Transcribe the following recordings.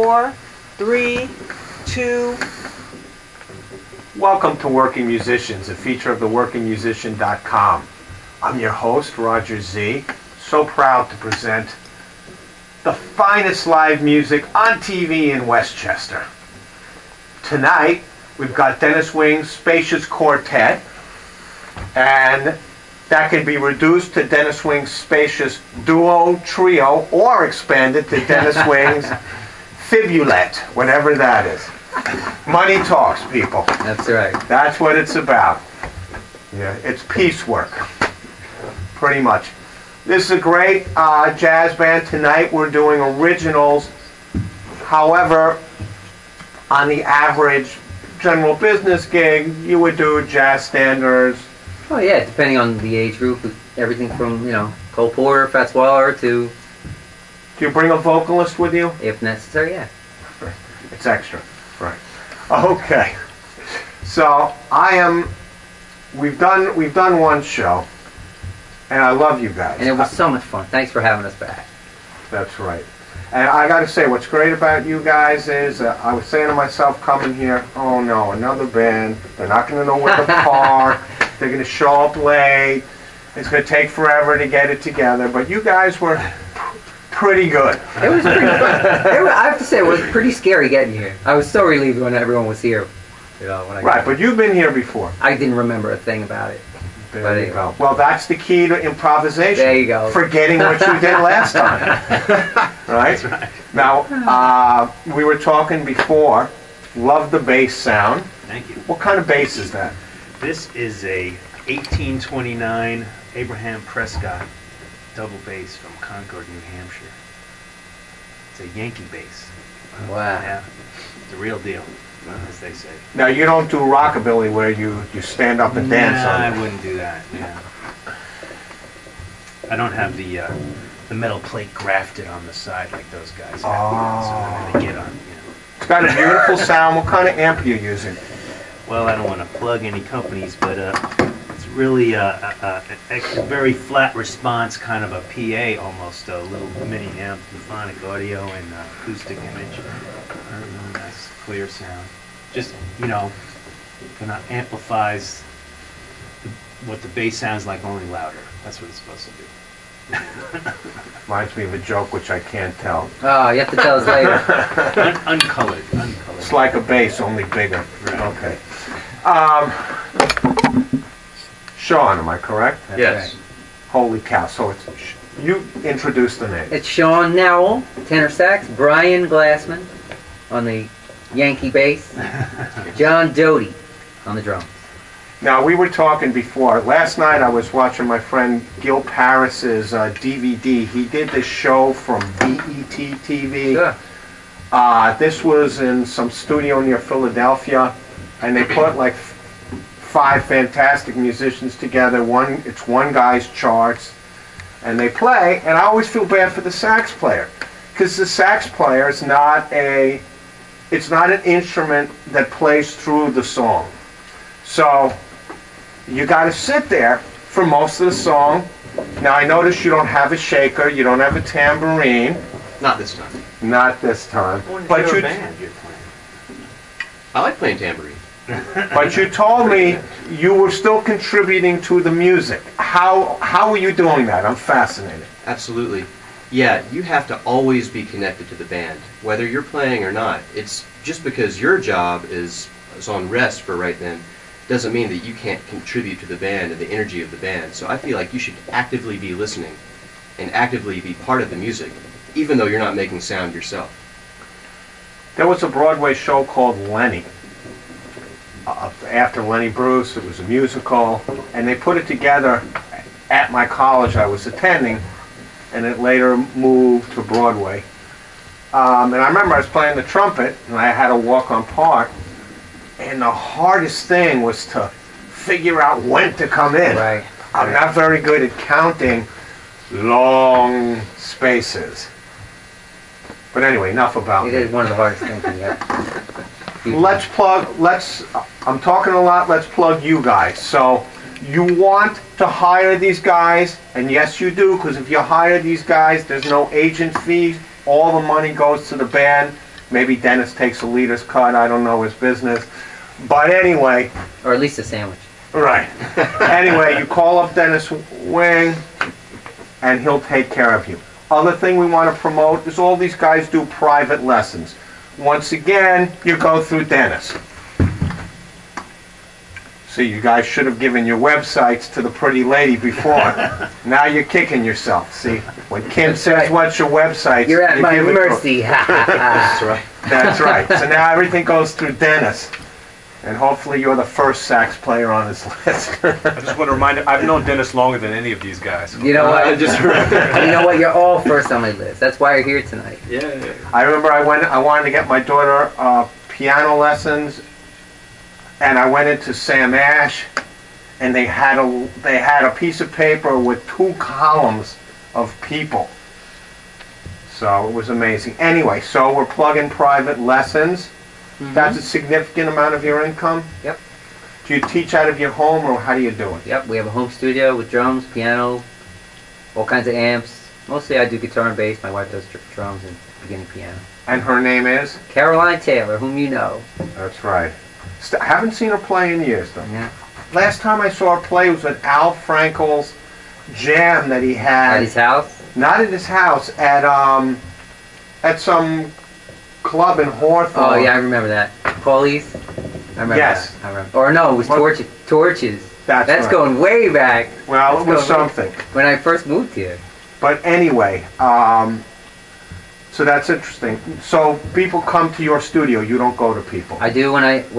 4, 3, 2. Welcome to Working Musicians, a feature of theworkingmusician.com. I'm your host, Roger Z. So proud to present the finest live music on TV in Westchester. Tonight, we've got Dennis Wing's Spacious Quartet, and that can be reduced to Dennis Wing's Spacious Duo, Trio, or expanded to Dennis Wing's Fibulette, whatever that is. Money talks, people. That's right. That's what it's about. Yeah, it's piecework, pretty much. This is a great jazz band. Tonight we're doing originals. However, on the average general business gig, you would do jazz standards. Oh yeah, depending on the age group, everything from, Cole Porter, Fats Waller to... Do you bring a vocalist with you? If necessary, yeah. It's extra, right. Okay. So we've done one show, and I love you guys. And it was so much fun. Thanks for having us back. That's right. And I got to say, what's great about you guys is, I was saying to myself coming here, oh no, another band. They're not going to know where to park. They're going to show up late. It's going to take forever to get it together. But you guys were pretty good. It was pretty fun. I have to say, it was pretty scary getting here. I was so relieved when everyone was here. When I right, but you've been here before. I didn't remember a thing about it. There you go. Well, that's the key to improvisation. There you go. Forgetting what you did last time. Right? That's right. Now, we were talking before. Love the bass sound. Thank you. What kind of bass is that? This is a 1829 Abraham Prescott double bass from Concord, New Hampshire. It's a Yankee bass. Wow. Yeah, it's a real deal, as they say. Now, you don't do rockabilly where you stand up and dance on I it. wouldn't do that. Yeah. I don't have the metal plate grafted on the side like those guys have. So when they get on, It's got a beautiful sound. What kind of amp are you using? Well, I don't want to plug any companies, but it's really a very flat response, kind of a PA almost, a little mini amp, euphonic audio and acoustic image. Really nice, clear sound. Just, kind of amplifies what the bass sounds like, only louder. That's what it's supposed to do. Reminds me of a joke which I can't tell. Oh, you have to tell us later. Uncolored. It's like a bass, only bigger. Right. Okay. Sean, am I correct? That's Yes. right. Holy cow. So you introduced the name. It's Sean Nowell, tenor sax, Brian Glassman on the Yankee bass, John Doty on the drums. Now, we were talking before. Last night I was watching my friend Gil Paris's DVD. He did this show from BET TV. Sure. This was in some studio near Philadelphia, and they put like 5 fantastic musicians together. It's one guy's charts, and they play, and I always feel bad for the sax player, because the sax player is not an instrument that plays through the song. So you got to sit there for most of the song. Now, I notice you don't have a shaker, you don't have a tambourine. Not this time. Not this time. But you, band you're playing. I like playing tambourine. but you told me you were still contributing to the music. How are you doing that? I'm fascinated. Absolutely. Yeah, you have to always be connected to the band, whether you're playing or not. It's just because your job is on rest for right then, doesn't mean that you can't contribute to the band and the energy of the band. So I feel like you should actively be listening and actively be part of the music, even though you're not making sound yourself. There was a Broadway show called Lenny. After Lenny Bruce, it was a musical, and they put it together at my college I was attending, and it later moved to Broadway. And I remember I was playing the trumpet, and I had to walk on part, and the hardest thing was to figure out when to come in. Right. I'm not very good at counting long spaces. But anyway, enough about It me. is one of the hardest things you have. I'm talking a lot, let's plug you guys. So, you want to hire these guys, and yes you do, because if you hire these guys, there's no agent fee, all the money goes to the band, Maybe Dennis takes a leader's cut. I don't know his business. But anyway, Or at least a sandwich. right. Anyway, you call up Dennis Wing, and he'll take care of you. Other thing we want to promote is all these guys do private lessons. Once again, you go through Dennis. See, you guys should have given your websites to the pretty lady before. Now you're kicking yourself. See, when Kim That's says, right. "What's your website?" You're at my give it to her. mercy. That's right. That's right. So now everything goes through Dennis. And hopefully you're the first sax player on this list. I just want to remind you, I've known Dennis longer than any of these guys. You know what? Just You know what? You're all first on my list. That's why you're here tonight. yeah. I remember I wanted to get my daughter piano lessons, and I went into Sam Ash, and they had a piece of paper with 2 columns of people. So it was amazing. Anyway, so we're plugging private lessons. That's a significant amount of your income? Yep. Do you teach out of your home, or how do you do it? Yep, we have a home studio with drums, piano, all kinds of amps. Mostly I do guitar and bass. My wife does drums and beginning piano. And her name is? Caroline Taylor, whom you know. That's right. Haven't seen her play in years, though. Yeah. Last time I saw her play was at Al Frankel's jam that he had. At his house. Not at his house, at some club in Hawthorne. Oh yeah, I remember that. Paulie's. I remember Yes. that. I remember. Or no, it was What? Torches. Torches. That's right. going way back. Well, it Let's was go. something. When I first moved here. But anyway, so that's interesting. So people come to your studio. You don't go to people. I do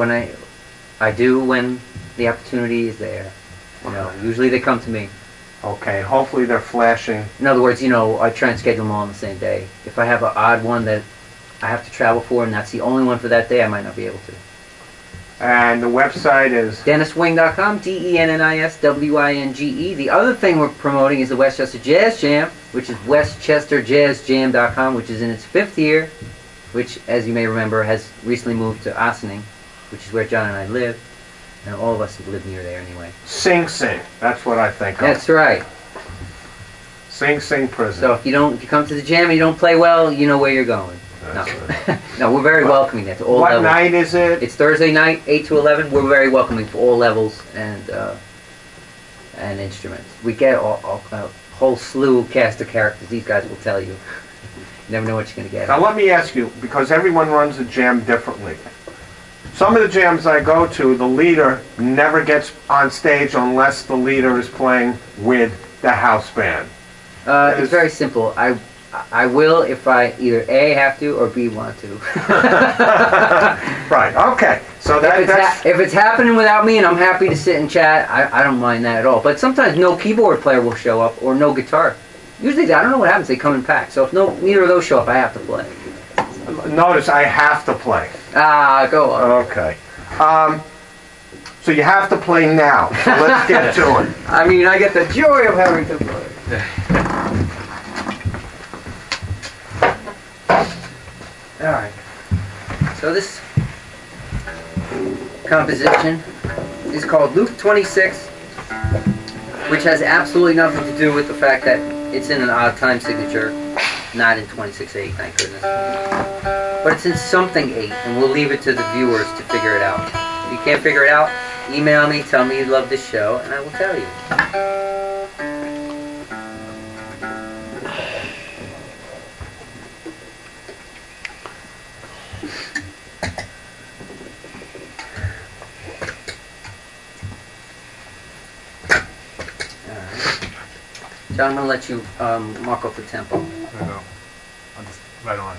when the opportunity is there. You know, usually they come to me. Okay. Hopefully they're flashing. In other words, you know, I try and schedule them all on the same day. If I have an odd one that I have to travel for and that's the only one for that day, I might not be able to. And the website is. DennisWing.com, DennisWinge. The other thing we're promoting is the Westchester Jazz Jam, which is WestchesterJazzJam.com, which is in its 5th year, which, as you may remember, has recently moved to Ossining, which is where John and I live. And all of us live near there anyway. Sing Sing. That's what I think of. That's right. Sing Sing Prison. So if you come to the jam and you don't play well, you know where you're going. That's No, no, we're very welcoming there to all what levels. night is it? It's Thursday night, 8 to 11. We're very welcoming for all levels and instruments. We get a whole slew of cast of characters. These guys will tell you. You never know what you're going to get. Now let me ask you, because everyone runs a jam differently. Some of the jams I go to, the leader never gets on stage unless the leader is playing with the house band. It's very simple. I will if I either A, have to, or B, want to. Right, okay. So If it's happening without me and I'm happy to sit and chat, I don't mind that at all. But sometimes no keyboard player will show up or no guitar. Usually, I don't know what happens. They come in packs. So if neither of those show up, I have to play. notice I have to play. Go on. Okay. So you have to play now. So let's get to it. I mean, I get the joy of having to play. All right. So this composition is called Luke 26, which has absolutely nothing to do with the fact that it's in an odd time signature, not in 26/8, thank goodness. But it's in something 8, and we'll leave it to the viewers to figure it out. If you can't figure it out, email me, tell me you love this show, and I will tell you. John, I'm going to let you mark off the tempo. There you go. I'm just right on it.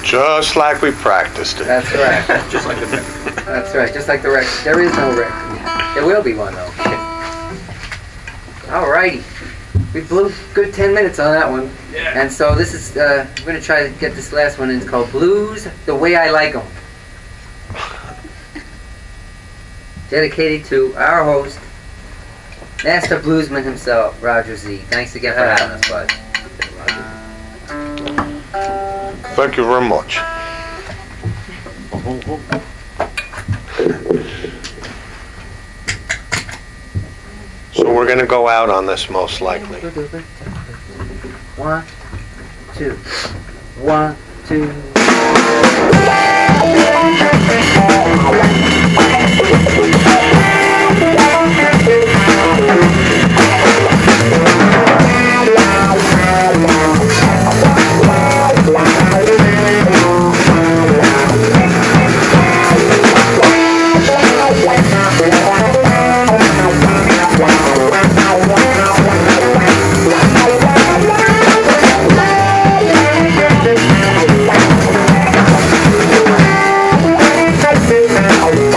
Just like we practiced it. That's right. Just like the record. That's right. Just like the record. There is no record. There will be one though. Alrighty. We blew a good 10 minutes on that one. Yeah. And so this is, we're going to try to get this last one in. It's called Blues the Way I Like 'Em. Dedicated to our host, Master Bluesman himself, Roger Z. Thanks again for having us, bud. Thank you very much. So we're gonna go out on this most likely. 1, 2. 1, 2. Thank you.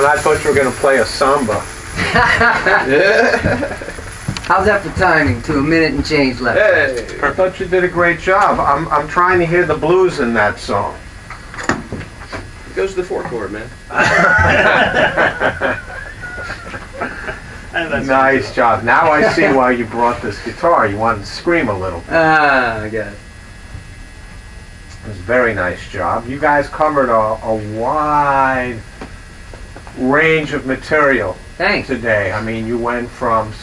and I thought you were going to play a samba. How's that for timing? To a minute and change left. Hey. I thought you did a great job. I'm trying to hear the blues in that song. It goes to the 4-chord, man. Nice job. Now I see why you brought this guitar. You wanted to scream a little. I got it. It was a very nice job. You guys covered a wide range of material Thanks. today. I mean, you went from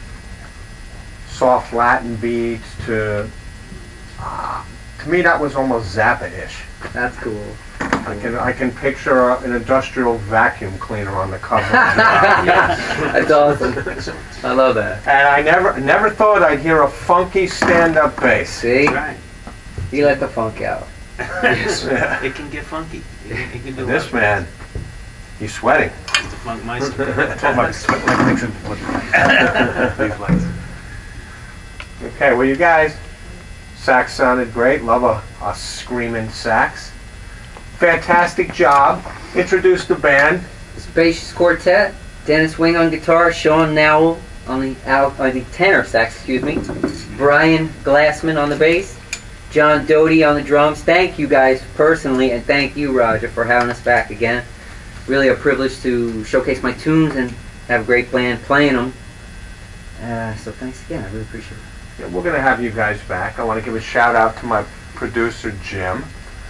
soft Latin beats to me that was almost Zappa-ish. That's cool. I can picture an industrial vacuum cleaner on the cover. That's awesome. I love that. And I never thought I'd hear a funky stand-up bass. See? That's right. You let the funk out. It can get funky. It can do This what? man, he's sweating. It's the funk maestro. Talking about sweat like Nixon. These lights. Okay, well, you guys, sax sounded great. Love a screaming sax. Fantastic job. Introduced the band. Spacious Quartet. Dennis Wing on guitar. Sean Nowell on the tenor sax, excuse me. Brian Glassman on the bass. John Doty on the drums. Thank you guys personally, and thank you, Roger, for having us back again. Really a privilege to showcase my tunes and have a great band playing them. So thanks again. I really appreciate it. Yeah, we're going to have you guys back. I want to give a shout out to my producer, Jim,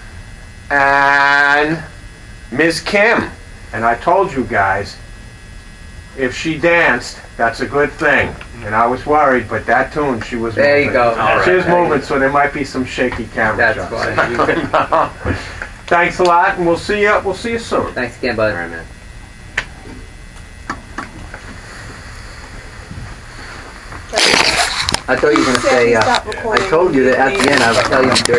and Ms. Kim. And I told you guys, if she danced, that's a good thing. And I was worried, but that tune, she was There moving. you go. All She was right. moving, so there might be some shaky camera That's shots. fine. Thanks a lot, and we'll see you soon. Thanks again, All bud. right, man. I thought you were going to say, I told you that at the end I would tell you I'm dirty.